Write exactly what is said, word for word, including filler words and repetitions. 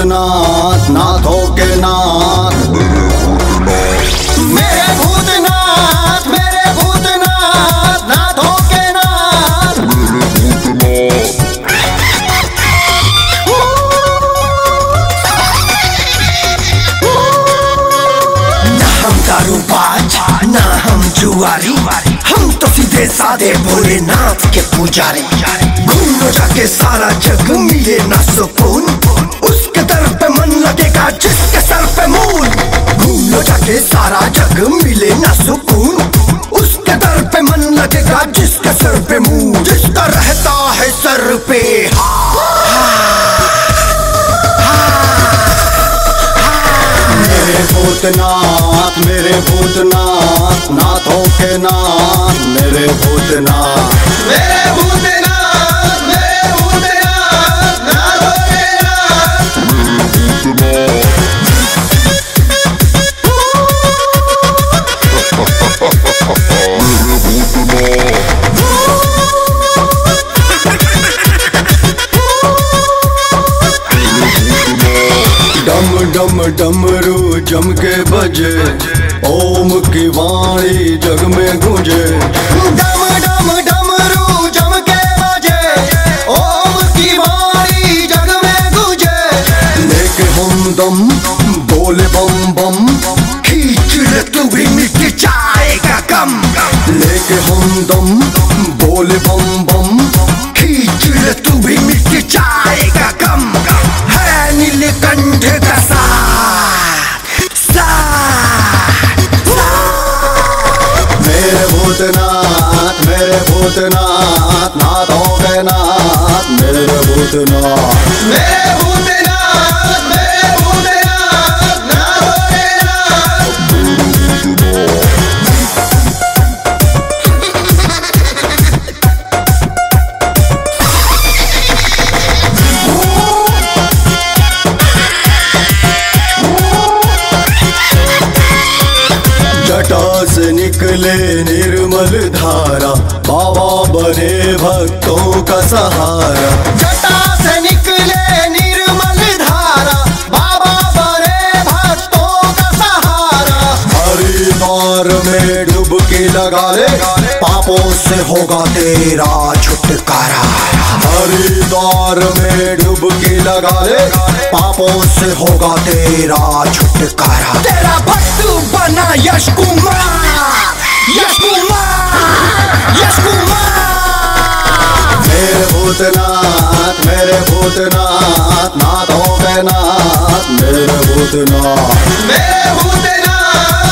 भूतनाथ नाथों के नाथ, मेरे भूतनाथ मेरे भूतनाथ नाथों के नाथ। ना हम दारूबाज ना हम जुआरी, हम तो सीधे साधे भोलेनाथ के पुजारी। घूम लो जाके सारा जग मिले ना सुकून, उसके दर पे मन लगेगा जिसके सर पे मूल। घूम लो जाके सारा जग मिले ना सुकून, उसके दर पे मन लगेगा जिसके सर पे मूल। जिसका रहता है सर पे मेरे भूतनाथ मेरे भूतनाथ नाथों के नाथ, मेरे भूतनाथ मेरे भूतनाथ मेरे भूतनाथ नाथों के नाथ। डम डम डमरू जम के बजे, ओम की वाणी जग में गूंजे। डम डम डमरू जम के बजे, ओम की वाणी जग में गूंजे। लेके हम दम बोले बम बम, खींच ले तू भी मिट जाएगा गम। लेके हम दम बोले बम बम, खींच ले तू भी मिट जाएगा गम। है नीलकंठ का साथ साथ साथ। मेरे भूतनाथ मेरे भूतनाथ नाथों के नाथ, मेरे भूतनाथ मेरे भूतनाथ मेरे भूतनाथ नाथों के जटा से निकले निर्मल धारा, बाबा बने भक्तों का सहारा। जटा से निकले निर्मल धारा, बाबा बने भक्तों का सहारा। हरिद्वार में डुबकी लगा ले, पापों से होगा तेरा छुटकारा। हरिद्वार में डुबकी लगा ले, पापों से होगा तेरा छुटकारा। तेरा भक्त बना यश कुमार यश कुमार यश कुमार। मेरे भूतनाथ मेरे भूतनाथ नाथों के नाथ, मेरे भूतनाथ मेरे भूतनाथ